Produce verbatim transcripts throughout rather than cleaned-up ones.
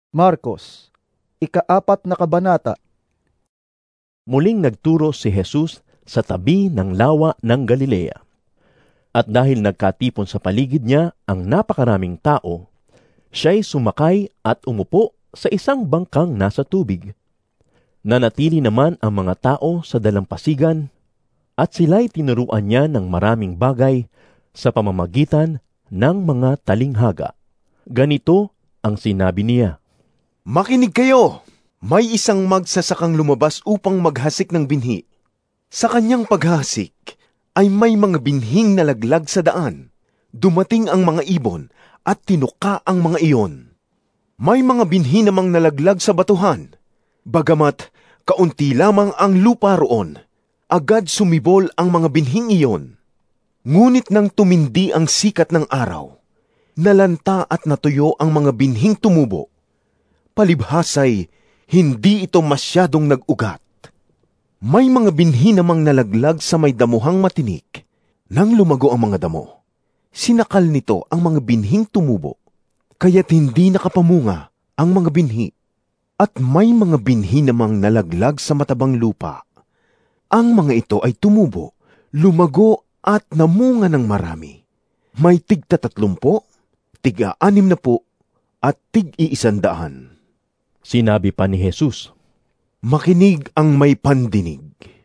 Marcos, ikaapat na kabanata. Muling nagturo si Jesus sa tabi ng lawa ng Galilea. At dahil nagkatipon sa paligid niya ang napakaraming tao, siya'y sumakay at umupo sa isang bangkang nasa tubig. Nanatili naman ang mga tao sa dalampasigan at sila'y tinuruan niya ng maraming bagay sa pamamagitan ng mga talinghaga. Ganito ang sinabi niya. Makinig kayo! May isang magsasakang lumabas upang maghasik ng binhi. Sa kanyang paghasik ay may mga binhing nalaglag sa daan. Dumating ang mga ibon at tinuka ang mga iyon. May mga binhi namang nalaglag sa batuhan. Bagamat kaunti lamang ang lupa roon, agad sumibol ang mga binhing iyon. Ngunit nang tumindi ang sikat ng araw, nalanta at natuyo ang mga binhing tumubo. Palibhasay, hindi ito masyadong nag-ugat. May mga binhi namang nalaglag sa may damuhang matinik. Nang lumago ang mga damo, sinakal nito ang mga binhing tumubo, kaya't hindi nakapamunga ang mga binhi. At may mga binhi namang nalaglag sa matabang lupa. Ang mga ito ay tumubo, lumago at namunga ng marami. May tigta tatlumpo, tiga anim na po, at tig-iisandaan. Sinabi pa ni Jesus, Makinig ang may pandinig.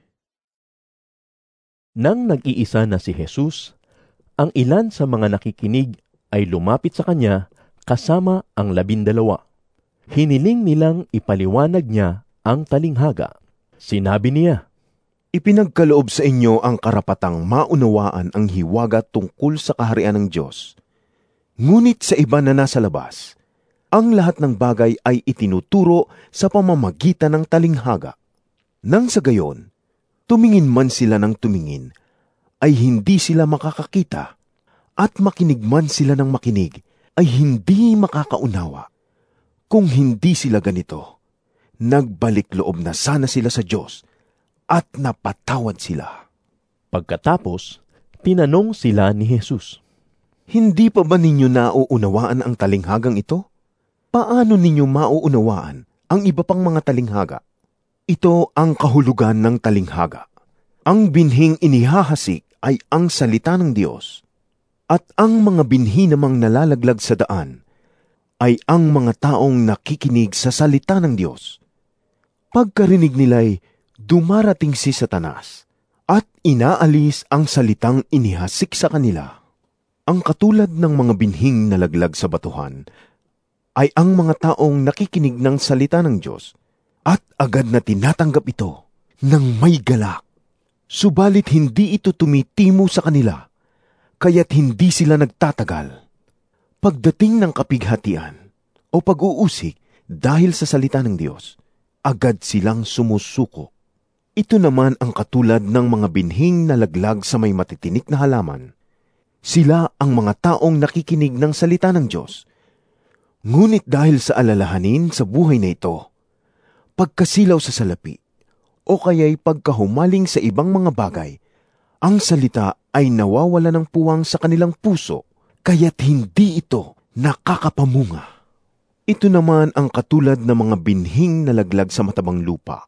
Nang nag-iisa na si Jesus, ang ilan sa mga nakikinig ay lumapit sa kanya kasama ang labindalawa. Hiniling nilang ipaliwanag niya ang talinghaga. Sinabi niya, Ipinagkaloob sa inyo ang karapatang maunawaan ang hiwaga tungkol sa kaharian ng Diyos. Ngunit sa iba na nasa labas, ang lahat ng bagay ay itinuturo sa pamamagitan ng talinghaga. Nang sa gayon, tumingin man sila ng tumingin, ay hindi sila makakakita, at makinig man sila ng makinig, ay hindi makakaunawa. Kung hindi sila ganito, nagbalik loob na sana sila sa Diyos, at napatawad sila. Pagkatapos, tinanong sila ni Jesus, Hindi pa ba ninyo nauunawaan ang talinghagang ito? Paano ninyo mauunawaan ang iba pang mga talinghaga? Ito ang kahulugan ng talinghaga. Ang binhing inihahasik ay ang salita ng Diyos, at ang mga binhi namang nalalaglag sa daan ay ang mga taong nakikinig sa salita ng Diyos. Pagkarinig nila'y dumarating si Satanas at inaalis ang salitang inihasik sa kanila. Ang katulad ng mga binhing nalaglag sa batuhan ay ang mga taong nakikinig ng salita ng Diyos at agad na tinatanggap ito ng may galak. Subalit hindi ito tumitimo sa kanila, kaya't hindi sila nagtatagal. Pagdating ng kapighatian o pag-uusik dahil sa salita ng Diyos, agad silang sumusuko. Ito naman ang katulad ng mga binhing nalaglag sa may matitinik na halaman. Sila ang mga taong nakikinig ng salita ng Diyos. Ngunit dahil sa alalahanin sa buhay na ito, pagkasilaw sa salapi, o kaya'y pagkahumaling sa ibang mga bagay, ang salita ay nawawala ng puwang sa kanilang puso, kaya't hindi ito nakakapamunga. Ito naman ang katulad ng mga binhing nalaglag sa matabang lupa.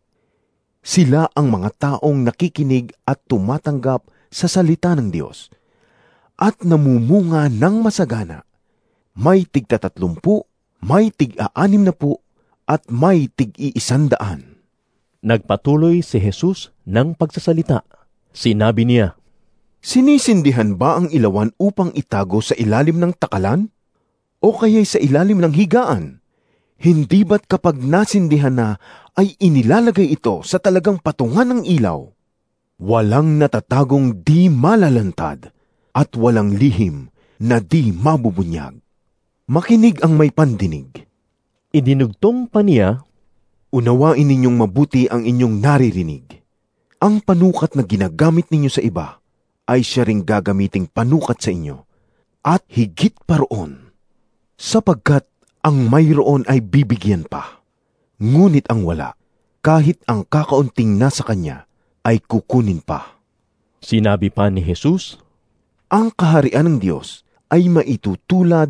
Sila ang mga taong nakikinig at tumatanggap sa salita ng Diyos, at namumunga ng masagana. May tigtatatlumpu, may tig-aanim na po, at may tig-iisandaan. Nagpatuloy si Jesus ng pagsasalita. Sinabi niya, Sinisindihan ba ang ilawan upang itago sa ilalim ng takalan? O kaya'y sa ilalim ng higaan? Hindi ba't kapag nasindihan na ay inilalagay ito sa talagang patungan ng ilaw? Walang natatagong di malalantad at walang lihim na di mabubunyag. Makinig ang may pandinig. Idinugtong pa niya, Unawain ninyong mabuti ang inyong naririnig. Ang panukat na ginagamit ninyo sa iba ay siya ring gagamiting panukat sa inyo, at higit pa roon, sapagkat ang mayroon ay bibigyan pa, ngunit ang wala, kahit ang kakaunting nasa kanya, ay kukunin pa. Sinabi pa ni Jesus, Ang kaharian ng Diyos ay maitutulad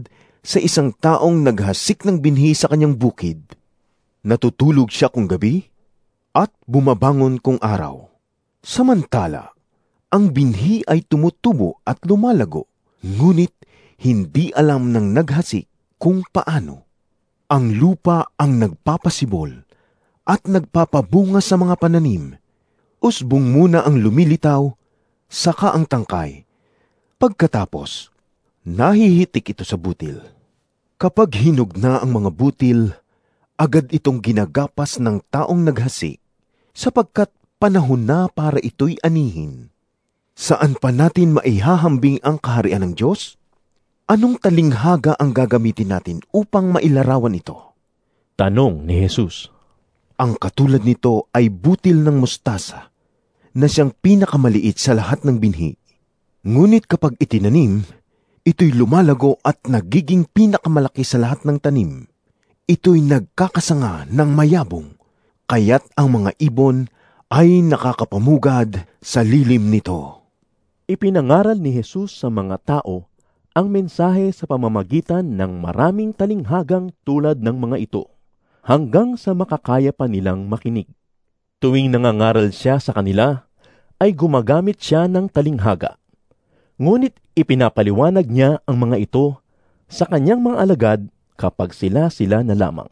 sa isang taong naghasik ng binhi sa kanyang bukid. Natutulog siya kung gabi at bumabangon kung araw. Samantala, ang binhi ay tumutubo at lumalago, ngunit hindi alam ng naghasik kung paano. Ang lupa ang nagpapasibol at nagpapabunga sa mga pananim. Usbong muna ang lumilitaw, saka ang tangkay. Pagkatapos, nahihitik ito sa butil. Kapag hinog na ang mga butil, agad itong ginagapas ng taong naghasik, sapagkat panahon na para ito'y anihin. Saan pa natin maihahambing ang kaharian ng Diyos? Anong talinghaga ang gagamitin natin upang mailarawan ito? Tanong ni Jesus. Ang katulad nito ay butil ng mustasa, na siyang pinakamaliit sa lahat ng binhi. Ngunit kapag itinanim, ito'y lumalago at nagiging pinakamalaki sa lahat ng tanim. Ito'y nagkakasanga ng mayabong, kaya't ang mga ibon ay nakakapamugad sa lilim nito. Ipinangaral ni Jesus sa mga tao ang mensahe sa pamamagitan ng maraming talinghagang tulad ng mga ito, hanggang sa makakaya pa nilang makinig. Tuwing nangangaral siya sa kanila, ay gumagamit siya ng talinghaga. Ngunit ipinapaliwanag niya ang mga ito sa kanyang mga alagad kapag sila-sila na lamang.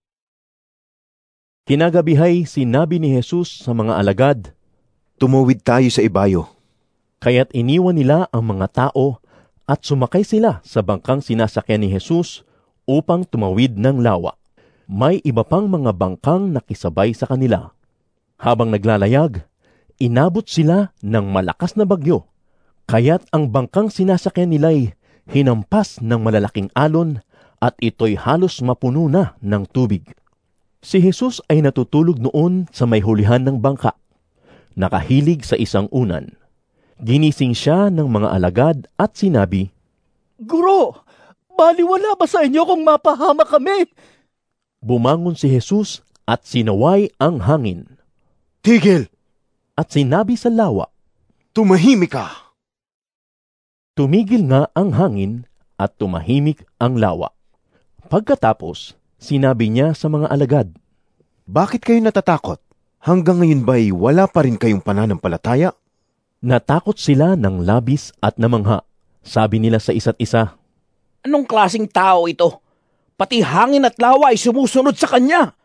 Kinagabihay sinabi ni Jesus sa mga alagad, Tumawid tayo sa ibayo. Kaya't iniwan nila ang mga tao at sumakay sila sa bangkang sinasakyan ni Jesus upang tumawid ng lawa. May iba pang mga bangkang nakisabay sa kanila. Habang naglalayag, inabot sila ng malakas na bagyo. Kaya't ang bangkang sinasakyan nila'y hinampas ng malalaking alon at ito'y halos mapuno na ng tubig. Si Jesus ay natutulog noon sa may hulihan ng bangka. Nakahilig sa isang unan. Ginising siya ng mga alagad at sinabi, Guro, baliwala ba sa inyo kung mapahama kami? Bumangon si Jesus at sinaway ang hangin. Tigil! At sinabi sa lawa, Tumahimik ka! Tumigil nga ang hangin at tumahimik ang lawa. Pagkatapos, sinabi niya sa mga alagad, Bakit kayo natatakot? Hanggang ngayon ba'y wala pa rin kayong pananampalataya? Natakot sila ng labis at namangha. Sabi nila sa isa't isa, Anong klaseng tao ito? Pati hangin at lawa ay sumusunod sa kanya.